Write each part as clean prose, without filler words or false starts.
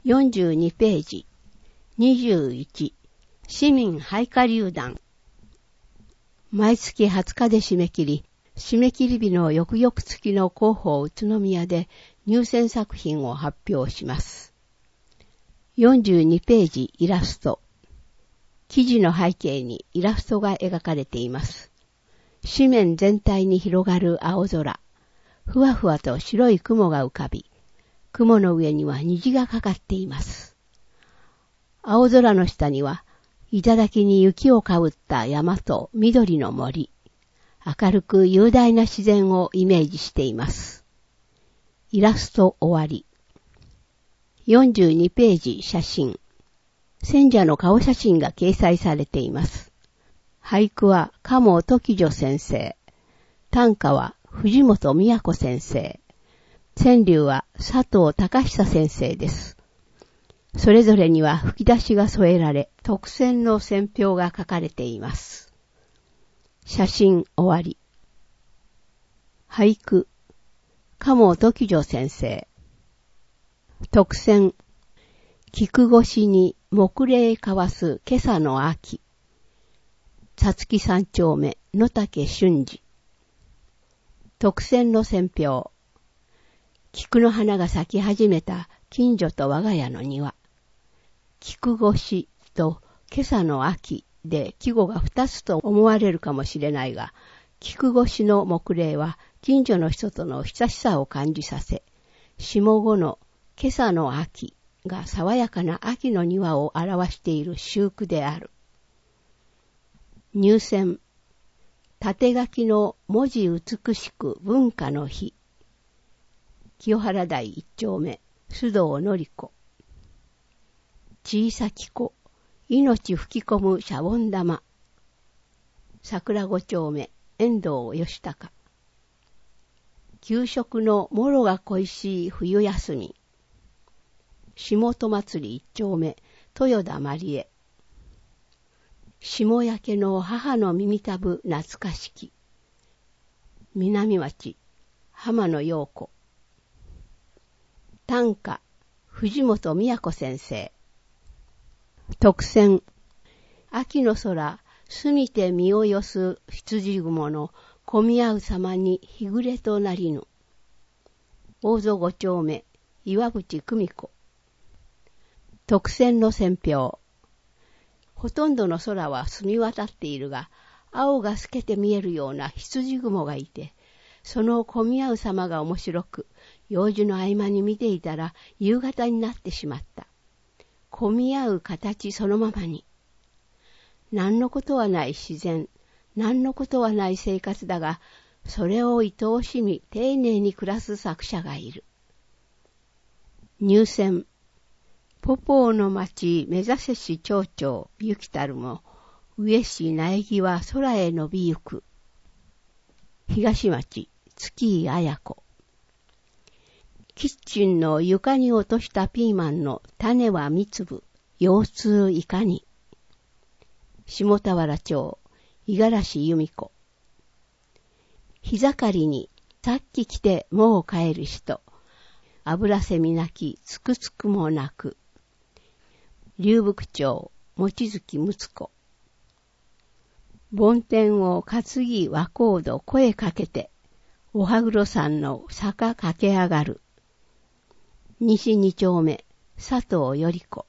42ページ。21、市民配下流団。毎月20日で締め切り、締め切り日の翌々月の広報宇都宮で入選作品を発表します。42ページイラスト。記事の背景にイラストが描かれています。紙面全体に広がる青空。ふわふわと白い雲が浮かび、雲の上には虹がかかっています。青空の下には、頂に雪をかぶった山と緑の森、明るく雄大な自然をイメージしています。イラスト終わり。42ページ写真。選者の顔写真が掲載されています。俳句は鴨時女先生。短歌は藤本美子先生。川柳は佐藤隆久先生です。それぞれには吹き出しが添えられ、特選の選評が書かれています。写真終わり。俳句、鴨時女先生。特選、菊越しに木霊交わす今朝の秋。さつき三丁目、野竹俊二。特選の選評。菊の花が咲き始めた近所と我が家の庭。菊越しと今朝の秋で季語が2つと思われるかもしれないが、菊越しの木霊は近所の人との親しさを感じさせ、下五の今朝の秋が爽やかな秋の庭を表している秀句である。入選。縦書きの文字美しく文化の日。清原台一丁目、須藤典子。小さき子、命吹き込むシャボン玉。桜五丁目、遠藤義孝。給食のもろが恋しい冬休み。下戸祭り一丁目、豊田まりえ。下焼けの母の耳たぶ懐かしき。南町、浜野陽子。短歌、藤本美子先生。特選、秋の空、澄みて身をよす羊雲の混み合う様に日暮れとなりぬ。大曽五丁目、岩渕久美子。特選の選評。ほとんどの空は澄み渡っているが、青が透けて見えるような羊雲がいて、その混み合う様が面白く、用事の合間に見ていたら夕方になってしまった。混み合う形そのままに。何のことはない自然、何のことはない生活だが、それを愛おしみ丁寧に暮らす作者がいる。入選。ポポーの町目指せし町長ゆきたるも、上市苗木は空へ伸びゆく。東町月井綾子。キッチンの床に落としたピーマンの種は三粒、腰痛いかに。下田原町五十嵐由美子。日盛りにさっき来てもう帰る人。油せみなきつくつくもなく。龍福町望月睦子。梵天を担ぎ和コード声かけて、おはぐろ山の坂駆け上がる。西二丁目、佐藤より子。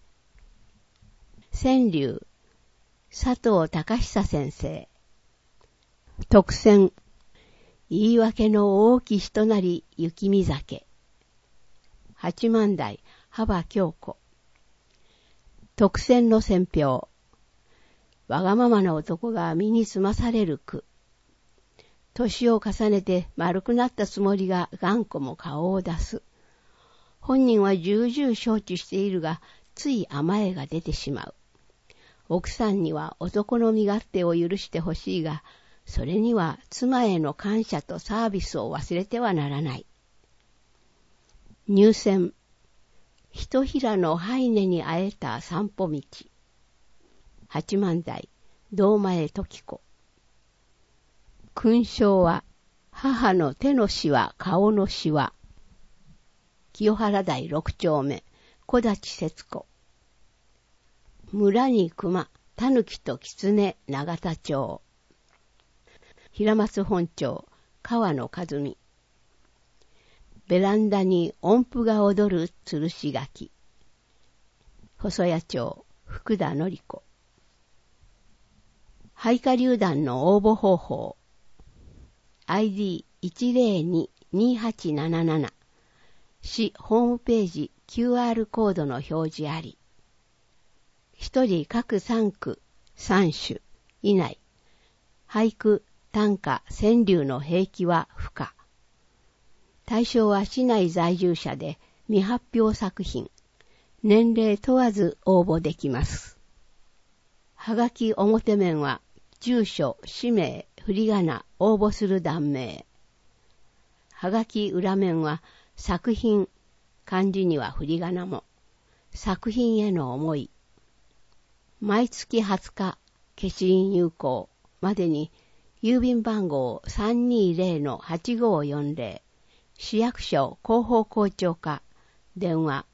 川柳、佐藤隆久先生。特選、言い訳の大き人なり雪見酒。八幡台、幅京子。特選の選評。わがままな男が身につまされる句。年を重ねて丸くなったつもりが頑固も顔を出す。本人は重々承知しているが、つい甘えが出てしまう。奥さんには男の身勝手を許してほしいが、それには妻への感謝とサービスを忘れてはならない。入選。ひとひらのハイネに会えた散歩道。八幡台、堂前時子。勲章は、母の手のしわ、顔のしわ。清原台六丁目、 小立節子。村に熊、狸と狐、永田町。平松本町、川野和美。ベランダに音符が踊る吊るし柿。細谷町、福田典子。俳下流団の応募方法。ID1022877。市ホームページ QR コードの表示あり。一人各3句3首以内。俳句、短歌、川柳の併記は不可。対象は市内在住者で未発表作品。年齢問わず応募できます。はがき表面は住所、氏名、振り仮名、応募する段名。はがき裏面は作品、漢字には振り仮名も。作品への思い。毎月20日、消印有効までに郵便番号 320-8540 市役所広報校長課電話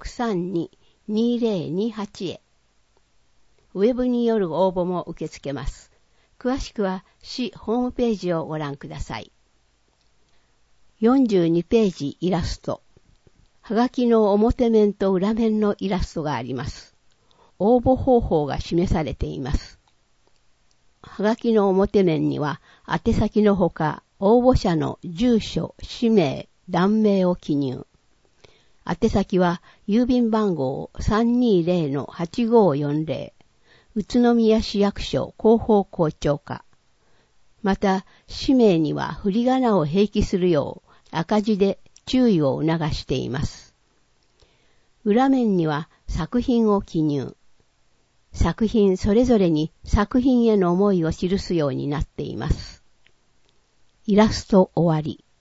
632-2028 へ。ウェブによる応募も受け付けます。詳しくは市ホームページをご覧ください。42ページイラスト。はがきの表面と裏面のイラストがあります。応募方法が示されています。はがきの表面には宛先のほか応募者の住所、氏名、段名を記入。宛先は郵便番号 320-8540 宇都宮市役所広報校長課。また、氏名には振り仮名を併記するよう赤字で注意を促しています。裏面には作品を記入。作品それぞれに作品への思いを記すようになっています。イラスト終わり。